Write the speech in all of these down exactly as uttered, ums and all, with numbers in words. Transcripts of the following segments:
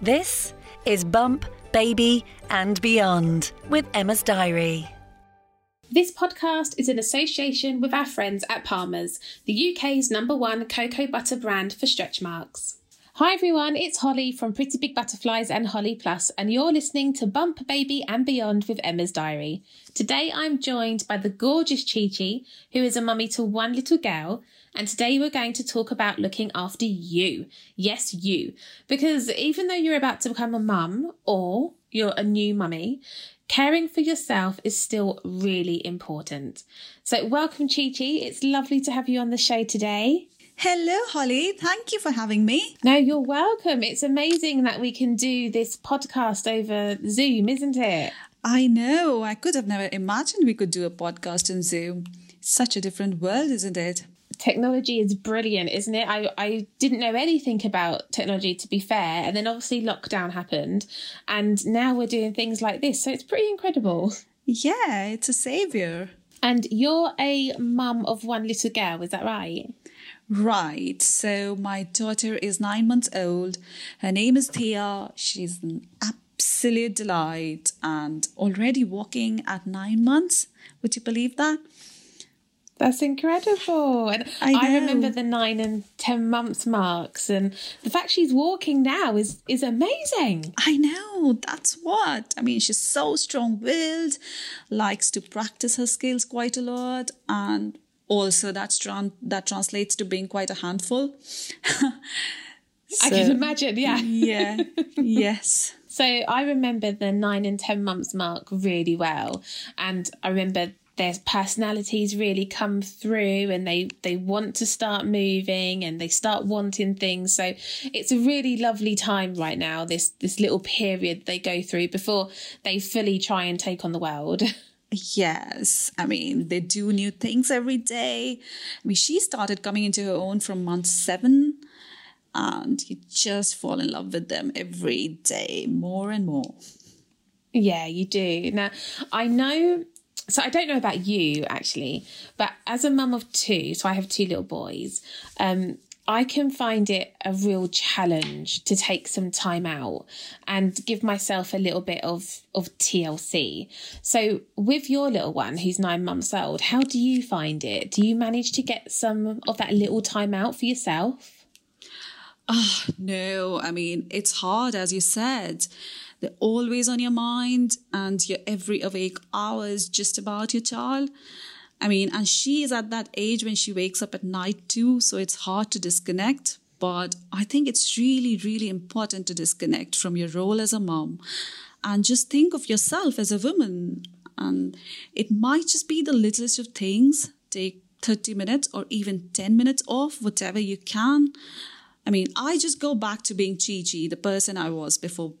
This is Bump, Baby and Beyond with Emma's Diary. This podcast is in association with our friends at Palmer's, the U K's number one cocoa butter brand for stretch marks. Hi everyone, it's Holly from Pretty Big Butterflies and Holly Plus, and you're listening to Bump, Baby and Beyond with Emma's Diary. Today I'm joined by the gorgeous Chi Chi, who is a mummy to one little girl, and today we're going to talk about looking after you. Yes, you. Because even though you're about to become a mum or you're a new mummy, caring for yourself is still really important. So welcome, Chi Chi. It's lovely to have you on the show today. Hello, Holly. Thank you for having me. No, you're welcome. It's amazing that we can do this podcast over Zoom, isn't it? I know. I could have never imagined we could do a podcast on Zoom. It's such a different world, isn't it? Technology is brilliant, isn't it? I, I didn't know anything about technology, to be fair. And then obviously lockdown happened. And now we're doing things like this. So it's pretty incredible. Yeah, it's a saviour. And you're a mum of one little girl, is that right? Right. So my daughter is nine months old. Her name is Thea. She's an absolute delight and already walking at nine months. Would you believe that? That's incredible. And I, I remember the nine and ten months marks, and the fact she's walking now is, is amazing. I know. That's what. I mean, she's so strong-willed, likes to practice her skills quite a lot, and also that's tran- that translates to being quite a handful. So, I can imagine, yeah. Yeah, yes. So I remember the nine and ten months mark really well. And I remember their personalities really come through, and they, they want to start moving and they start wanting things. So it's a really lovely time right now, this, this little period they go through before they fully try and take on the world. Yes, I mean, they do new things every day. I mean, she started coming into her own from month seven, and you just fall in love with them every day, more and more. Yeah, you do. Now, I know... So I don't know about you, actually, but as a mum of two, so I have two little boys, um, I can find it a real challenge to take some time out and give myself a little bit of, of T L C. So with your little one, who's nine months old, how do you find it? Do you manage to get some of that little time out for yourself? Oh, no, I mean, it's hard, as you said. They're always on your mind, and your every awake hour is just about your child. I mean, and she is at that age when she wakes up at night too, so it's hard to disconnect. But I think it's really, really important to disconnect from your role as a mom and just think of yourself as a woman. And it might just be the littlest of things. Take thirty minutes or even ten minutes off, whatever you can. I mean, I just go back to being Chi Chi, the person I was before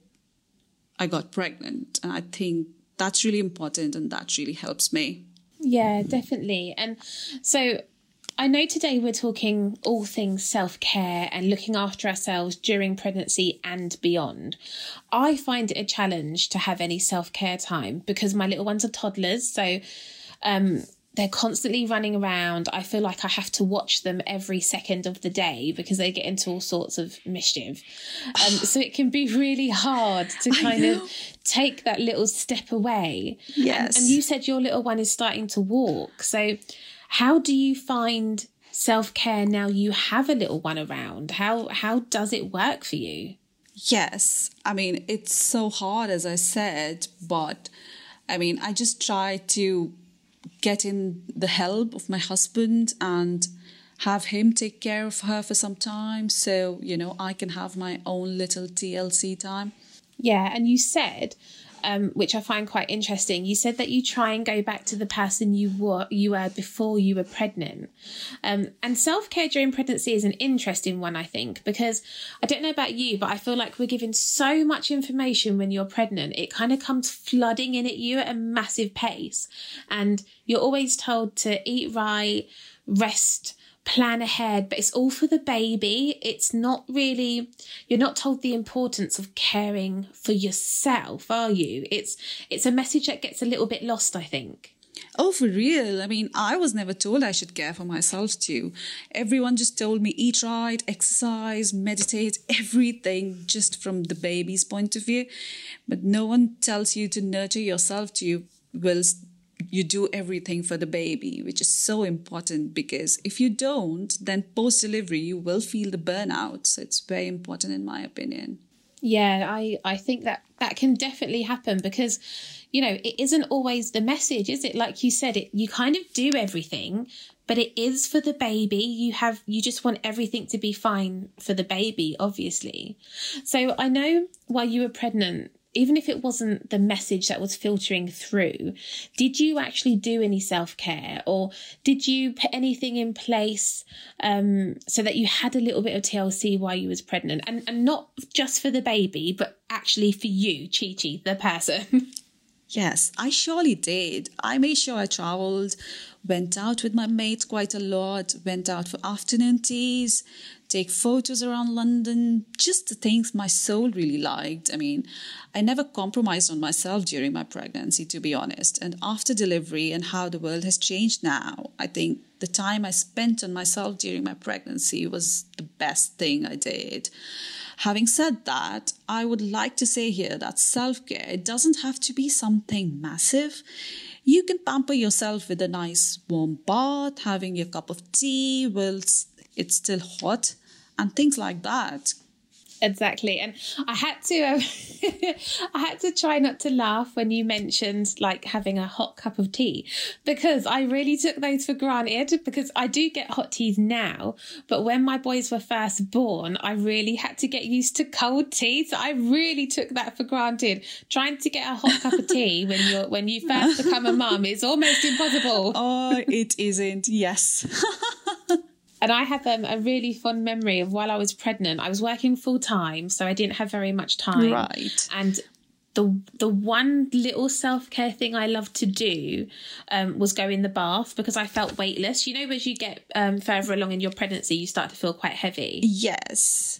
I got pregnant. And I think that's really important, and that really helps me. Yeah, definitely. And so I know today we're talking all things self-care and looking after ourselves during pregnancy and beyond. I find it a challenge to have any self-care time because my little ones are toddlers. So um, they're constantly running around. I feel like I have to watch them every second of the day because they get into all sorts of mischief. Um, so it can be really hard to kind of take that little step away. Yes. And, and you said your little one is starting to walk. So how do you find self-care now you have a little one around? How how does it work for you? Yes. I mean, it's so hard, as I said, but I mean, I just try to get in the help of my husband and have him take care of her for some time so, you know, I can have my own little T L C time. Yeah, and you said, um, which I find quite interesting, you said that you try and go back to the person you were you were before you were pregnant. Um, and self-care during pregnancy is an interesting one, I think, because I don't know about you, but I feel like we're given so much information when you're pregnant. It kind of comes flooding in at you at a massive pace. And you're always told to eat right, rest, plan ahead, but it's all for the baby. It's not really, you're not told the importance of caring for yourself, are you? It's it's a message that gets a little bit lost, I think. Oh, for real? I mean, I was never told I should care for myself too. Everyone just told me eat right, exercise, meditate, everything just from the baby's point of view. But no one tells you to nurture yourself too whilst you do everything for the baby, which is so important, because if you don't, then post-delivery, you will feel the burnout. So it's very important in my opinion. Yeah, I, I think that that can definitely happen because, you know, it isn't always the message, is it? Like you said, it you kind of do everything, but it is for the baby. You have you just want everything to be fine for the baby, obviously. So I know while you were pregnant, even if it wasn't the message that was filtering through, did you actually do any self-care, or did you put anything in place um, so that you had a little bit of T L C while you was pregnant? And, and not just for the baby, but actually for you, Chi Chi, the person. Yes, I surely did. I made sure I traveled, went out with my mates quite a lot, went out for afternoon teas, take photos around London, just the things my soul really liked. I mean, I never compromised on myself during my pregnancy, to be honest. And after delivery and how the world has changed now, I think the time I spent on myself during my pregnancy was the best thing I did. Having said that, I would like to say here that self-care, it doesn't have to be something massive. You can pamper yourself with a nice warm bath, having your cup of tea whilst it's still hot, and things like that. Exactly. And I had to um, I had to try not to laugh when you mentioned like having a hot cup of tea, because I really took those for granted, because I do get hot teas now, but when my boys were first born, I really had to get used to cold tea. So I really took that for granted. Trying to get a hot cup of tea when you're when you first become a mum is almost impossible. Oh, it isn't. Yes. And I have um, a really fond memory of while I was pregnant. I was working full time, so I didn't have very much time. Right. And the the one little self-care thing I loved to do um, was go in the bath, because I felt weightless. You know, as you get um, further along in your pregnancy, you start to feel quite heavy. Yes.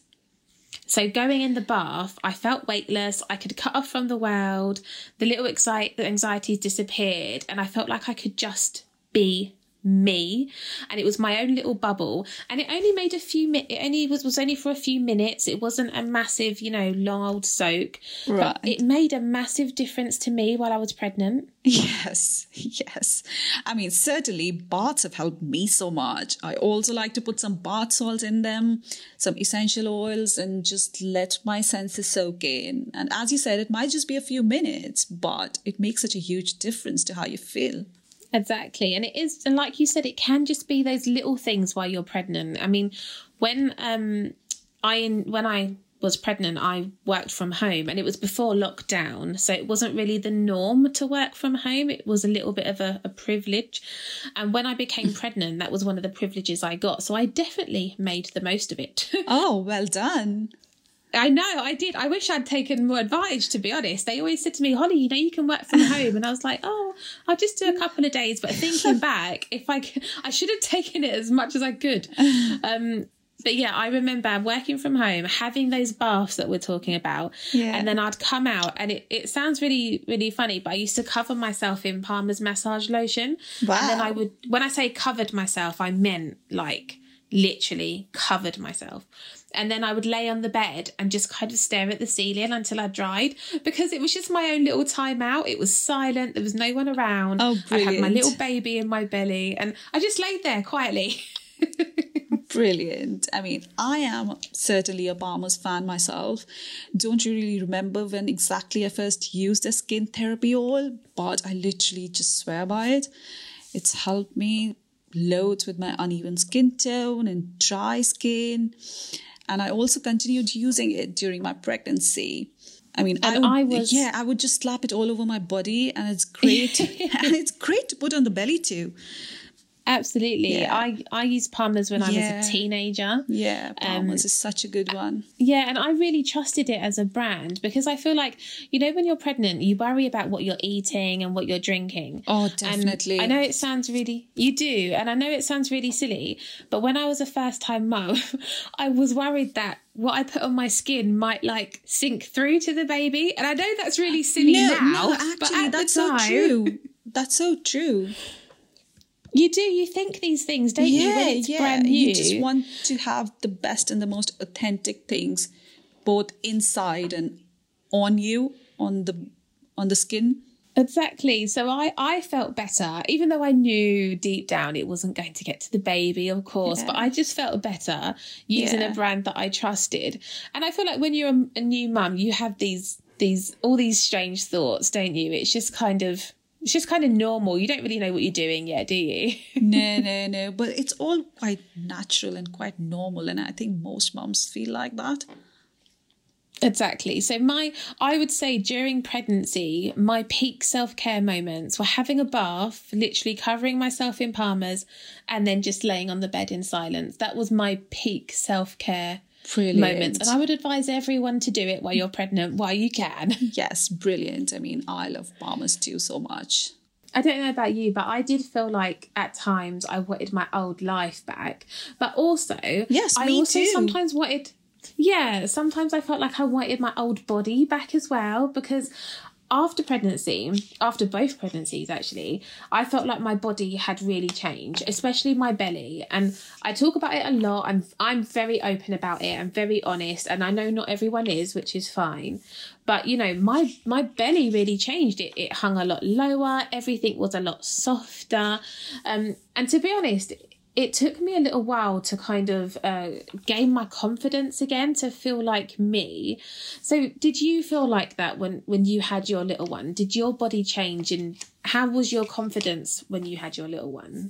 So going in the bath, I felt weightless. I could cut off from the world. The little anxi- the anxieties disappeared, and I felt like I could just be me, and it was my own little bubble, and it only made a few mi- it only was, was only for a few minutes. It wasn't a massive, you know, long old soak, right. But it made a massive difference to me while I was pregnant. Yes, yes. I mean, certainly baths have helped me so much. I also like to put some bath salt in them, some essential oils, and just let my senses soak in. And as you said, it might just be a few minutes, but it makes such a huge difference to how you feel. Exactly. And it is, and like you said, it can just be those little things while you're pregnant. I mean, when um I when I was pregnant, I worked from home, and it was before lockdown, so it wasn't really the norm to work from home. It was a little bit of a, a privilege. And when I became pregnant, that was one of the privileges I got. So I definitely made the most of it. Oh, well done. I know, I did. I wish I'd taken more advantage, to be honest. They always said to me, Holly, you know, you can work from home. And I was like, oh, I'll just do a couple of days. But thinking back, if I, I should have taken it as much as I could. Um, but yeah, I remember working from home, having those baths that we're talking about. Yeah. And then I'd come out, and it, it sounds really, really funny, but I used to cover myself in Palmer's massage lotion. Wow. And then I would, when I say covered myself, I meant like literally covered myself. And then I would lay on the bed and just kind of stare at the ceiling until I dried, because it was just my own little time out. It was silent. There was no one around. Oh, brilliant. I had my little baby in my belly, and I just laid there quietly. Brilliant. I mean, I am certainly a Palmer's fan myself. Don't really remember when exactly I first used a skin therapy oil, but I literally just swear by it. It's helped me loads with my uneven skin tone and dry skin. And I also continued using it during my pregnancy. I mean, I, would, I was... yeah, I would just slap it all over my body, and it's great. And it's great to put on the belly too. Absolutely. Yeah. I, I used Palmer's when yeah. I was a teenager. Yeah, Palmer's um, is such a good one. Yeah, and I really trusted it as a brand, because I feel like, you know, when you're pregnant, you worry about what you're eating and what you're drinking. Oh, definitely. And I know it sounds really, you do, and I know it sounds really silly, but when I was a first-time mum, I was worried that what I put on my skin might like sink through to the baby. And I know that's really silly no, now. No, actually, but at that's the time, so true. That's so true. You do, you think these things, don't you? Yeah, When it's yeah. brand new. You just want to have the best and the most authentic things, both inside and on you, on the on the skin. Exactly. So I, I felt better, even though I knew deep down it wasn't going to get to the baby, of course, Yeah. but I just felt better using Yeah. a brand that I trusted. And I feel like when you're a, a new mum, you have these, these, all these strange thoughts, don't you? It's just kind of, it's just kind of normal. You don't really know what you're doing yet, do you? No, no, no. But it's all quite natural and quite normal. And I think most mums feel like that. Exactly. So my, I would say during pregnancy, my peak self-care moments were having a bath, literally covering myself in Palmer's, and then just laying on the bed in silence. That was my peak self-care Brilliant. moments. And I would advise everyone to do it while you're pregnant, while you can. Yes, brilliant. I mean, I love Palmer's too so much. I don't know about you, but I did feel like at times I wanted my old life back. But also, Yes, I me also too. sometimes wanted... Yeah, sometimes I felt like I wanted my old body back as well, because after pregnancy, after both pregnancies actually, I felt like my body had really changed, especially my belly. And I talk about it a lot. I'm I'm very open about it. I'm very honest, and I know not everyone is, which is fine. But you know, my my belly really changed. It it hung a lot lower. Everything was a lot softer. Um, and to be honest, it took me a little while to kind of uh, gain my confidence again, to feel like me. So did you feel like that when, when you had your little one? Did your body change, and how was your confidence when you had your little one?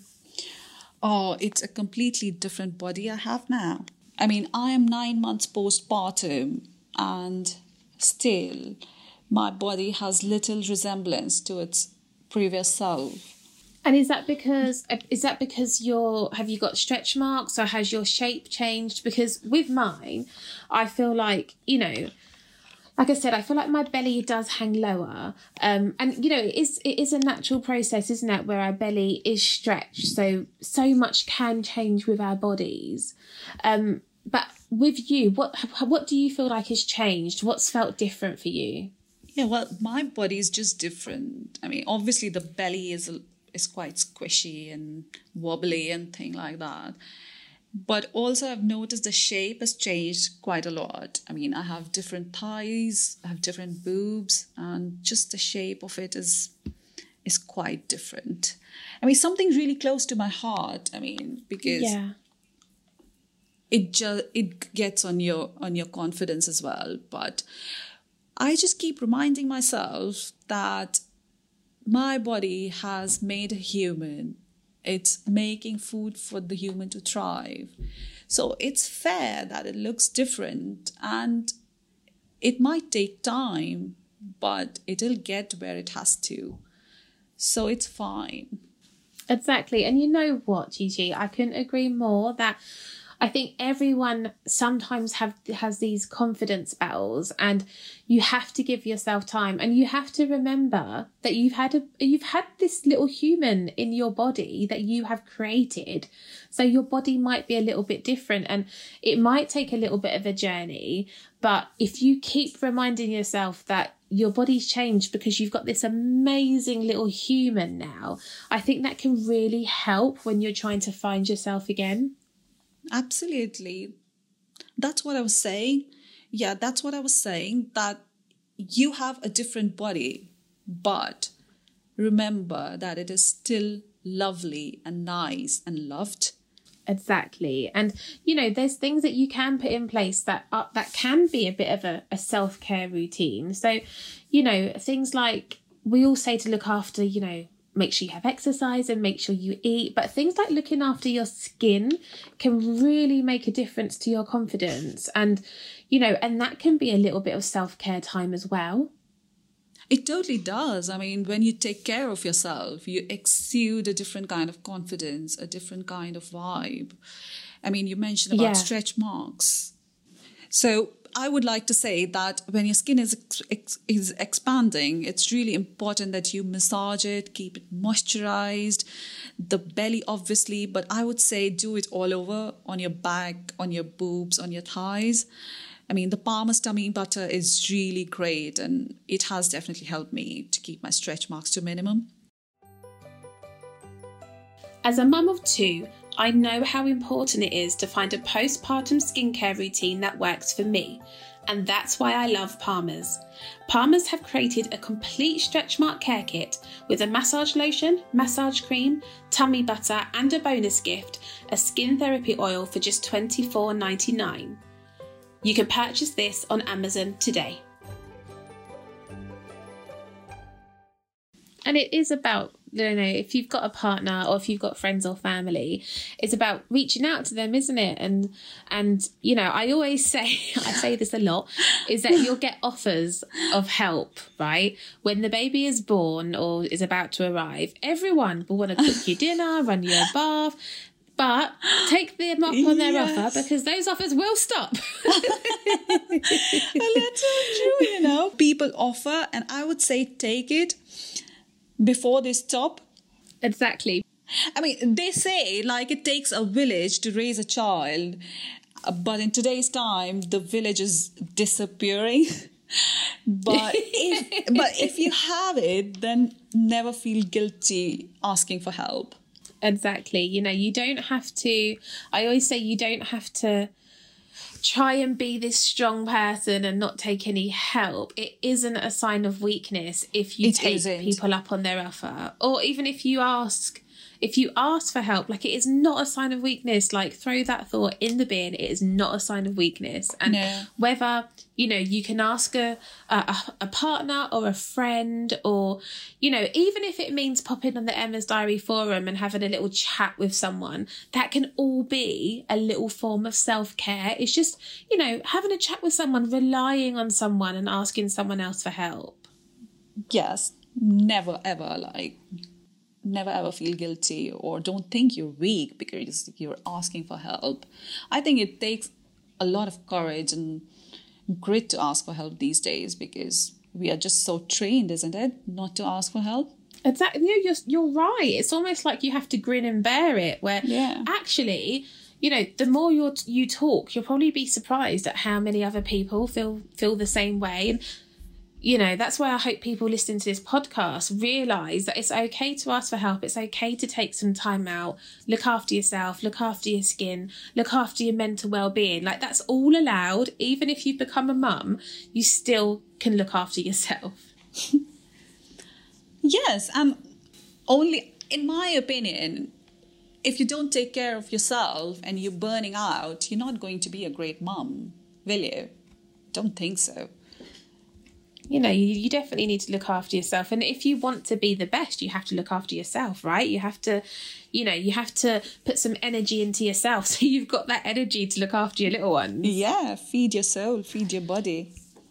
Oh, it's a completely different body I have now. I mean, I am nine months postpartum and still my body has little resemblance to its previous self. And is that because is that because you're have you got stretch marks, or has your shape changed? Because with mine, I feel like, you know, like I said, I feel like my belly does hang lower. Um, and, you know, it is, it is a natural process, isn't it, where our belly is stretched. So, so much can change with our bodies. Um, but with you, what what do you feel like has changed? What's felt different for you? Yeah, well, my body is just different. I mean, obviously the belly is is quite squishy and wobbly and thing like that. But also I've noticed the shape has changed quite a lot. I mean, I have different thighs, I have different boobs, and just the shape of it is is quite different. I mean, something really close to my heart. I mean, because Yeah. it just it gets on your on your confidence as well. But I just keep reminding myself that my body has made a human. It's making food for the human to thrive. So it's fair that it looks different, and it might take time, but it'll get where it has to. So it's fine. Exactly. And you know what, Gigi, I couldn't agree more that I think everyone sometimes have has these confidence battles, and you have to give yourself time, and you have to remember that you've had a you've had this little human in your body that you have created. So your body might be a little bit different, and it might take a little bit of a journey. But if you keep reminding yourself that your body's changed because you've got this amazing little human now, I think that can really help when you're trying to find yourself again. Absolutely. That's what I was saying. Yeah, that's what I was saying, that you have a different body, but remember that it is still lovely and nice and loved. Exactly. And, you know, there's things that you can put in place that are, that can be a bit of a, a self-care routine. So, you know, things like we all say to look after, you know, make sure you have exercise and make sure you eat. But things like looking after your skin can really make a difference to your confidence. And, you know, and that can be a little bit of self-care time as well. It totally does. I mean, when you take care of yourself, you exude a different kind of confidence, a different kind of vibe. I mean, you mentioned about Yeah. stretch marks. So I would like to say that when your skin is ex- ex- is expanding, it's really important that you massage it, keep it moisturized, the belly obviously, but I would say do it all over, on your back, on your boobs, on your thighs. I mean, the Palmer's Tummy Butter is really great, and it has definitely helped me to keep my stretch marks to a minimum. As a mum of two, I know how important it is to find a postpartum skincare routine that works for me, and that's why I love Palmer's. Palmer's have created a complete stretch mark care kit with a massage lotion, massage cream, tummy butter, and a bonus gift, a skin therapy oil for just twenty-four dollars and ninety-nine cents. You can purchase this on Amazon today. And it is about, I don't know, if you've got a partner or if you've got friends or family, it's about reaching out to them, isn't it? And, and you know, I always say, I say this a lot, is that you'll get offers of help, right? When the baby is born or is about to arrive, everyone will want to cook you dinner, run you a bath, but take them up on their yes. offer, because those offers will stop. A little true, you know. People offer, and I would say take it before they stop. Exactly. I mean, they say like it takes a village to raise a child, but in today's time, the village is disappearing. But if, but if you have it, then never feel guilty asking for help. Exactly. You know, you don't have to, I always say you don't have to try and be this strong person and not take any help. It isn't a sign of weakness if you it take isn't. people up on their offer, or even if you ask if you ask for help. Like, it is not a sign of weakness. Like, throw that thought in the bin. It is not a sign of weakness. And no. whether, you know, you can ask a, a a partner or a friend, or, you know, even if it means popping on the Emma's Diary forum and having a little chat with someone, that can all be a little form of self-care. It's just, you know, having a chat with someone, relying on someone and asking someone else for help. Yes, never ever like never ever feel guilty or don't think you're weak because you're asking for help. I think it takes a lot of courage and grit to ask for help these days, because we are just so trained, isn't it, not to ask for help? Exactly. No, you're, you're right. It's almost like you have to grin and bear it, where yeah. actually, you know, the more you're, you talk, you'll probably be surprised at how many other people feel feel the same way. And you know, that's why I hope people listening to this podcast realise that it's okay to ask for help. It's okay to take some time out, look after yourself, look after your skin, look after your mental well-being. Like, that's all allowed. Even if you become a mum, you still can look after yourself. Yes, and only, in my opinion, if you don't take care of yourself and you're burning out, you're not going to be a great mum, will you? Don't think so. You know, you, you definitely need to look after yourself. And if you want to be the best, you have to look after yourself, right? You have to, you know, you have to put some energy into yourself so you've got that energy to look after your little ones. Yeah, feed your soul, feed your body.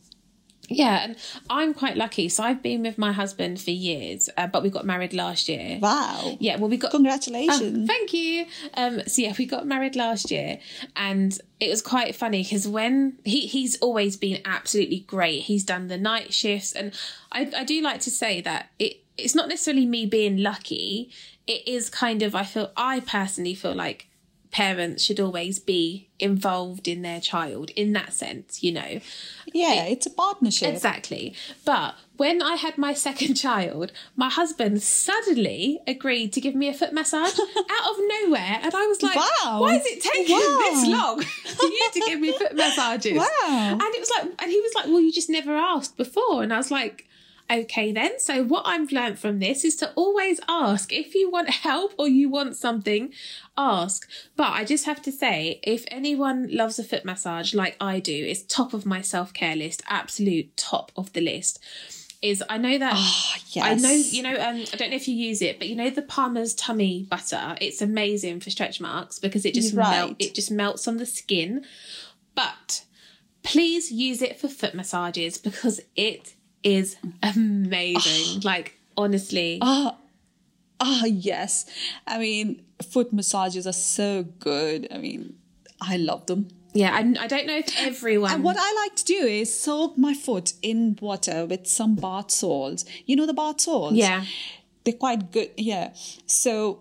Yeah, and I'm quite lucky. So I've been with my husband for years, uh, but we got married last year. Wow. Yeah, well, we got... Congratulations. Oh, thank you. Um, so yeah, we got married last year, and it was quite funny because when... he He's always been absolutely great. He's done the night shifts, and I, I do like to say that it it's not necessarily me being lucky. It is kind of, I feel, I personally feel like parents should always be involved in their child in that sense, you know. Yeah, it, it's a partnership. Exactly. But when I had my second child, my husband suddenly agreed to give me a foot massage out of nowhere. And I was like, wow. Why is it taking wow. this long for you to give me foot massages? Wow. And it was like, and he was like, well, you just never asked before. And I was like, okay then. So what I've learned from this is to always ask. If you want help or you want something, ask. But I just have to say, if anyone loves a foot massage like I do, it's top of my self-care list, absolute top of the list. Is I know that oh, yes. I know, you know, um, I don't know if you use it, but you know the Palmer's tummy butter, it's amazing for stretch marks because it just right. melt, it just melts on the skin. But please use it for foot massages because it is amazing. Oh. Like, honestly. Oh, oh, yes. I mean, foot massages are so good. I mean, I love them. Yeah, I, I don't know if everyone... And what I like to do is soak my foot in water with some bath salts. You know the bath salts? Yeah. They're quite good. Yeah. So,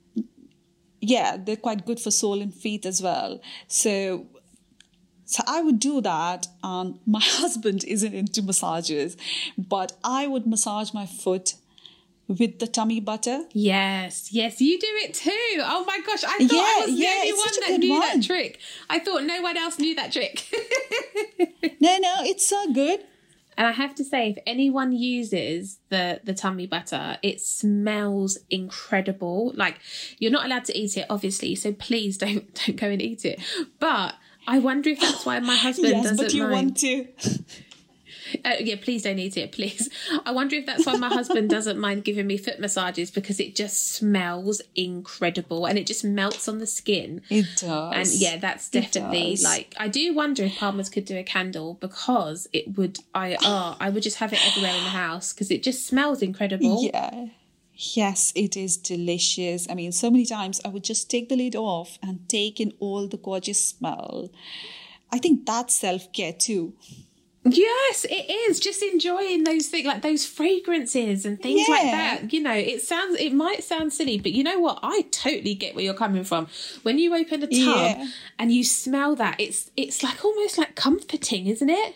yeah, they're quite good for sole and feet as well. So... So I would do that. Um, my husband isn't into massages, but I would massage my foot with the tummy butter. Yes, yes, you do it too. Oh my gosh, I thought Yeah, I was the yeah, only it's one such a that good knew one. that trick. I thought no one else knew that trick. No, no, it's so good. And I have to say, if anyone uses the, the tummy butter, it smells incredible. Like, you're not allowed to eat it, obviously, so please don't don't go and eat it. But I wonder if that's why my husband Yes, doesn't but you mind. want to. Uh, yeah, please don't eat it, please. I wonder if that's why my husband doesn't mind giving me foot massages, because it just smells incredible and it just melts on the skin. It does. And yeah, that's It definitely does. like, I do wonder if Palmer's could do a candle, because it would, I, oh, I would just have it everywhere in the house because it just smells incredible. Yeah. Yes, it is delicious. I mean, so many times I would just take the lid off and take in all the gorgeous smell. I think that's self-care too. Yes, it is. Just enjoying those things, like those fragrances and things Yeah. like that. You know, it sounds, it might sound silly, but you know what? I totally get where you're coming from. When you open a tub Yeah. and you smell that, it's it's like almost like comforting, isn't it?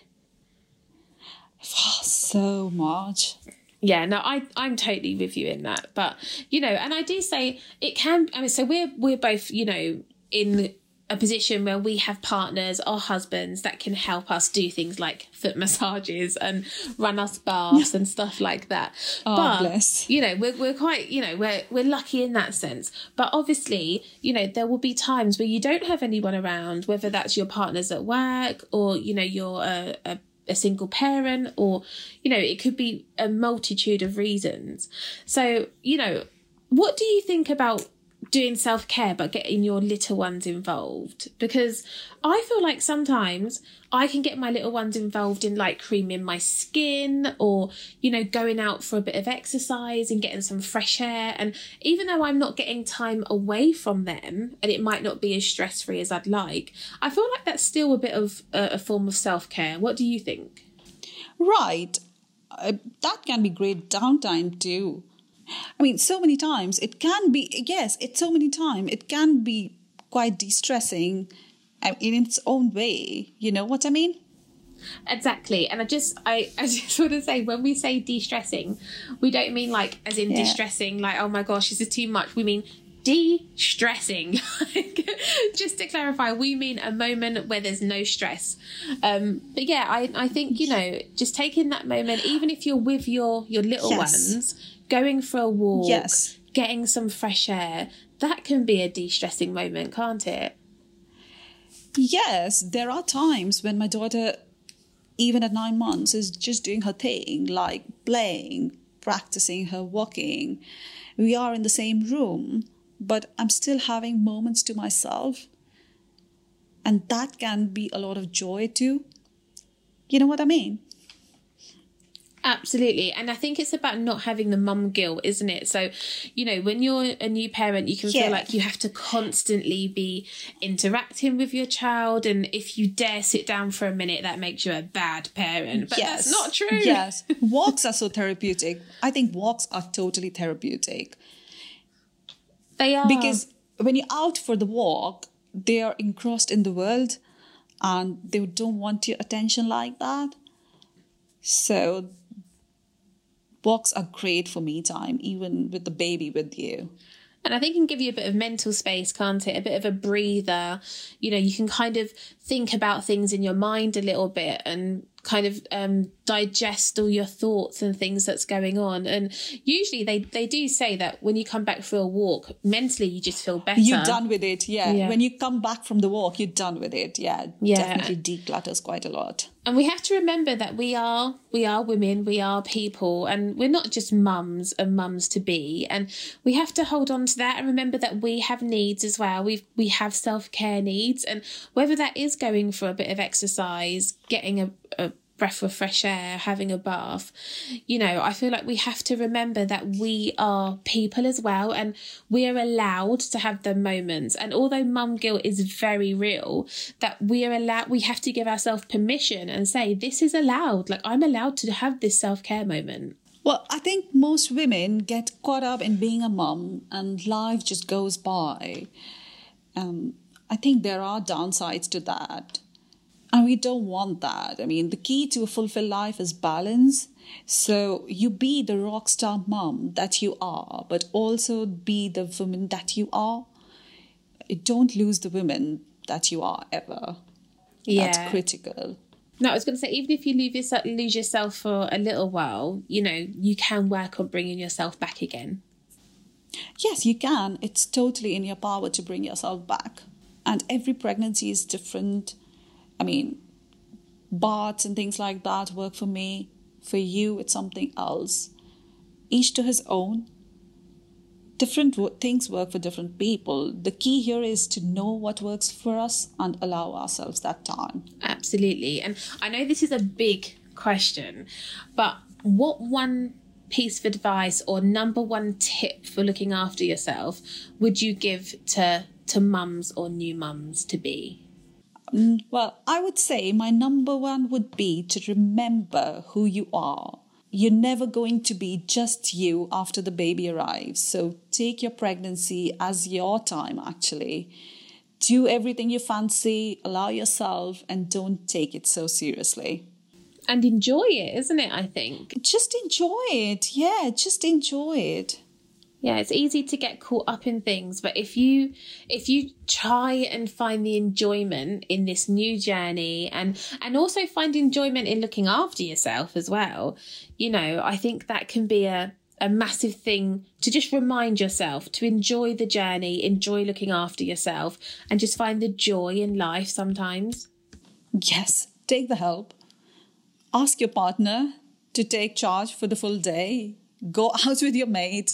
Oh, so much. Yeah, no, I I'm totally with you in that. But you know, and I do say it can. I mean, so we're we're both, you know, in a position where we have partners or husbands that can help us do things like foot massages and run us baths and stuff like that. Oh, but, bless. you know, we're, we're quite, you know, we're, we're lucky in that sense. But obviously, you know, there will be times where you don't have anyone around, whether that's your partners at work or, you know, you're a, a a single parent, or, you know, it could be a multitude of reasons. So, you know, what do you think about doing self-care but getting your little ones involved? Because I feel like sometimes I can get my little ones involved in like creaming my skin, or, you know, going out for a bit of exercise and getting some fresh air. And even though I'm not getting time away from them and it might not be as stress-free as I'd like, I feel like that's still a bit of a, a form of self-care. What do you think? Right. Uh, that can be great downtime too. I mean, so many times it can be, yes, it's so many times it can be quite de-stressing uh, in its own way. You know what I mean? Exactly. And I just I, I just want to say, when we say de-stressing, we don't mean like as in Yeah. de-stressing, like, oh my gosh, this is too much. We mean de-stressing. Like, just to clarify, we mean a moment where there's no stress. Um, but yeah, I, I think, you know, just taking that moment, even if you're with your, your little Yes. ones, going for a walk, Yes. getting some fresh air, that can be a de-stressing moment, can't it? Yes, there are times when my daughter, even at nine months, is just doing her thing, like playing, practicing her walking. We are in the same room, but I'm still having moments to myself. And that can be a lot of joy too. You know what I mean? Absolutely. And I think it's about not having the mum guilt, isn't it? So, you know, when you're a new parent, you can Yeah. feel like you have to constantly be interacting with your child. And if you dare sit down for a minute, that makes you a bad parent. But Yes. that's not true. Yes. Walks are so therapeutic. I think walks are totally therapeutic. They are. Because when you're out for the walk, they are engrossed in the world and they don't want your attention like that. So walks are great for me time, even with the baby with you. And I think it can give you a bit of mental space, can't it? A bit of a breather. You know, you can kind of think about things in your mind a little bit and kind of um, digest all your thoughts and things that's going on. And usually they, they do say that when you come back for a walk, mentally you just feel better. You're done with it, yeah. Yeah. When you come back from the walk, you're done with it, yeah. Yeah. Definitely declutters quite a lot. And we have to remember that we are we are women, we are people, and we're not just mums and mums to be. And we have to hold on to that and remember that we have needs as well. We we have self-care needs, and whether that is going for a bit of exercise, getting a, a breath of fresh air, having a bath, you know, I feel like we have to remember that we are people as well, and we're allowed to have the moments. And although mum guilt is very real, that we are allowed, we have to give ourselves permission and say, this is allowed. Like, I'm allowed to have this self-care moment. Well, I think most women get caught up in being a mum and life just goes by. Um, I think there are downsides to that. And we don't want that. I mean, the key to a fulfilled life is balance. So you be the rock star mom that you are, but also be the woman that you are. Don't lose the woman that you are ever. Yeah. That's critical. No, I was going to say, even if you lose yourself, lose yourself for a little while, you know, you can work on bringing yourself back again. Yes, you can. It's totally in your power to bring yourself back. And every pregnancy is different. I mean, baths and things like that work for me. For you, it's something else. Each to his own. Different wo- things work for different people. The key here is to know what works for us and allow ourselves that time. Absolutely. And I know this is a big question, but what one piece of advice or number one tip for looking after yourself would you give to, to mums or new mums to be? Well, I would say my number one would be to remember who you are. You're never going to be just you after the baby arrives. So take your pregnancy as your time, actually. Do everything you fancy, allow yourself, and don't take it so seriously. And enjoy it, isn't it, I think? Just enjoy it. Yeah, just enjoy it. Yeah, it's easy to get caught up in things, but if you if you try and find the enjoyment in this new journey and and also find enjoyment in looking after yourself as well, you know, I think that can be a, a massive thing to just remind yourself to enjoy the journey, enjoy looking after yourself, and just find the joy in life sometimes. Yes, take the help. Ask your partner to take charge for the full day. Go out with your mates.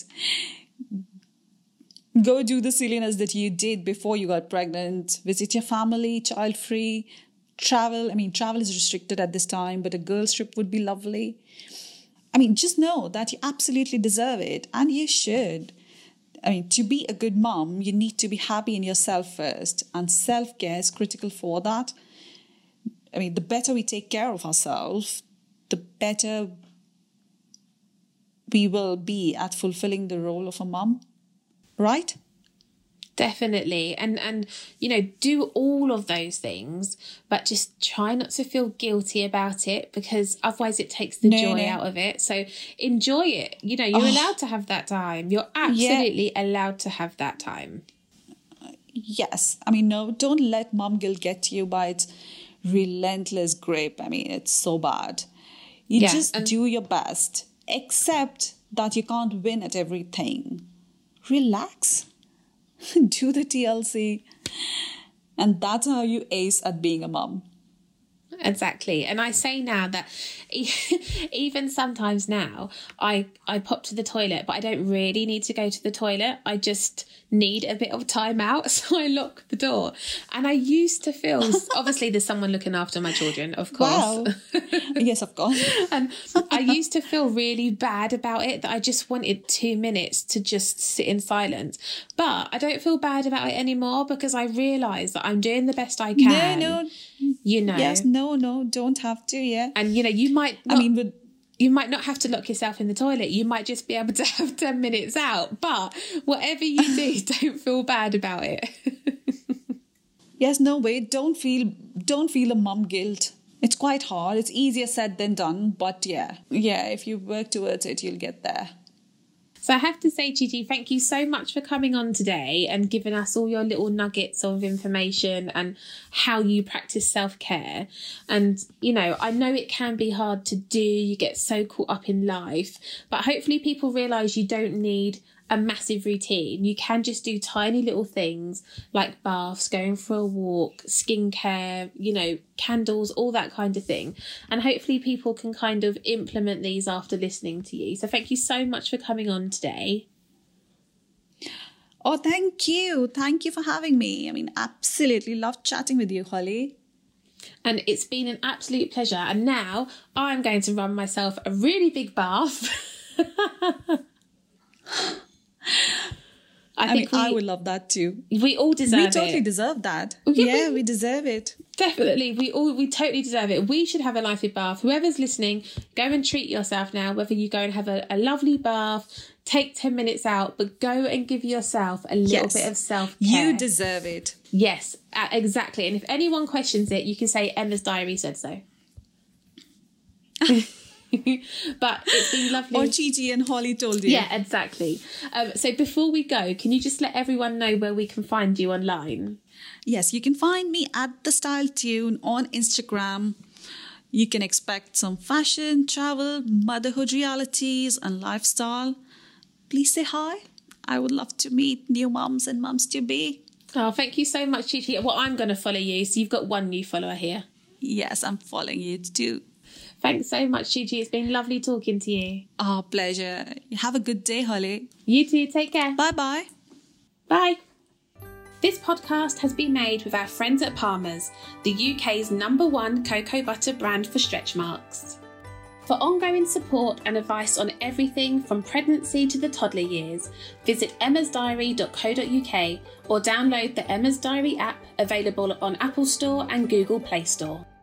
Go do the silliness that you did before you got pregnant. Visit your family, child-free. Travel. I mean, travel is restricted at this time, but a girls' trip would be lovely. I mean, just know that you absolutely deserve it, and you should. I mean, to be a good mom, you need to be happy in yourself first, and self-care is critical for that. I mean, the better we take care of ourselves, the better we will be at fulfilling the role of a mom, right? Definitely. And, and you know, do all of those things, but just try not to feel guilty about it, because otherwise it takes the no, joy no. out of it. So enjoy it. You know, you're Oh, allowed to have that time. You're absolutely yeah. allowed to have that time. Yes. I mean, no, don't let mom guilt get you by its relentless grip. I mean, it's so bad. You yeah, just and- do your best. Accept that you can't win at everything. Relax. Do the T L C. And that's how you ace at being a mom. Exactly. And I say now that even sometimes now I, I pop to the toilet, but I don't really need to go to the toilet. I just need a bit of time out. So I lock the door. And I used to feel, obviously there's someone looking after my children, of course. Wow. Yes, of course. And I used to feel really bad about it, that I just wanted two minutes to just sit in silence. But I don't feel bad about it anymore, because I realise that I'm doing the best I can. No, no. You know. Yes, no, no, don't have to, yeah. And, you know, you might not, I mean, but you might not have to lock yourself in the toilet. You might just be able to have ten minutes out. But whatever you do, don't feel bad about it. Yes, no, wait, don't feel, don't feel a mum guilt. It's quite hard. It's easier said than done. But yeah, yeah, if you work towards it, you'll get there. So I have to say, Gigi, thank you so much for coming on today and giving us all your little nuggets of information and how you practice self-care. And, you know, I know it can be hard to do. You get so caught up in life, but hopefully people realise you don't need a massive routine. You can just do tiny little things like baths, going for a walk, skincare, you know, candles, all that kind of thing. And hopefully people can kind of implement these after listening to you. So thank you so much for coming on today. Oh, thank you. Thank you for having me. I mean, absolutely loved chatting with you, Holly. And it's been an absolute pleasure. And now I'm going to run myself a really big bath. I, I think mean, we, I would love that too. We all deserve it. We totally it. deserve that. Yeah, yeah we, we deserve it. Definitely. We all we totally deserve it. We should have a life with bath. Whoever's listening, go and treat yourself now, whether you go and have a, a lovely bath, take ten minutes out, but go and give yourself a little yes. bit of self-care. You deserve it. Yes, uh, exactly. And if anyone questions it, you can say Emma's diary said so. But it's been lovely. Or Gigi and Holly told you. Yeah, exactly. Um, so before we go, can you just let everyone know where we can find you online? Yes, you can find me at The Style Tune on Instagram. You can expect some fashion, travel, motherhood realities and lifestyle. Please say hi. I would love to meet new mums and mums to be. Oh, thank you so much, Gigi. Well, I'm going to follow you, so you've got one new follower here. Yes, I'm following you too. Thanks so much, Gigi. It's been lovely talking to you. Oh, pleasure. Have a good day, Holly. You too. Take care. Bye-bye. Bye. This podcast has been made with our friends at Palmer's, the U K's number one cocoa butter brand for stretch marks. For ongoing support and advice on everything from pregnancy to the toddler years, visit emmas diary dot co dot uk or download the Emma's Diary app, available on Apple Store and Google Play Store.